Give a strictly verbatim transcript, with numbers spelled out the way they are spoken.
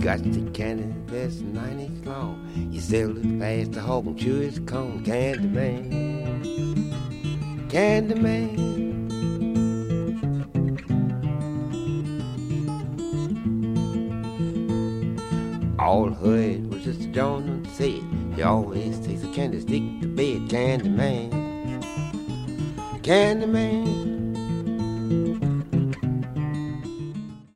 got the candy that's nine inches long. You sell it fast to hog and chew its cone. Candy man, candy man. All heard was just John and said he always takes a candy stick to bed. Candy man, candy man.